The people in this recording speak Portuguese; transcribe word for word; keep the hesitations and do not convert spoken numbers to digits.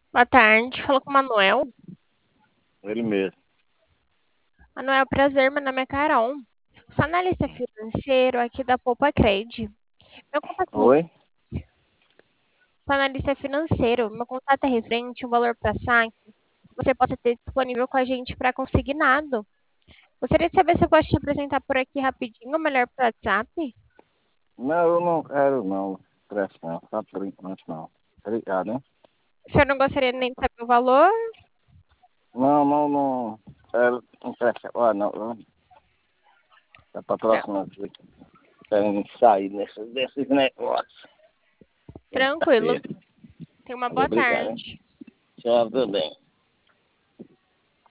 Boa tarde, falou com o Manuel. Ele mesmo. Manuel, prazer, meu nome é Carol. Sou analista financeiro aqui da Poupa Cred. Meu contato é Oi? referente, sou analista financeiro. Meu contato é referente ao valor para saque que você possa ter disponível com a gente para consignado. Gostaria de saber se eu posso te apresentar por aqui rapidinho, ou melhor para WhatsApp. Não, eu não quero não. Presta não. Tá por enquanto não. Obrigado, hein? O senhor não gostaria nem de saber o valor? Não, não, não. Quero, não presta agora não. não. É pra Tra- próxima vez. Querem sair desse, desses negócios. Tranquilo. Quinta-feira. Tenha uma Valeu, boa obrigado, hein? tarde. Tchau, tudo bem.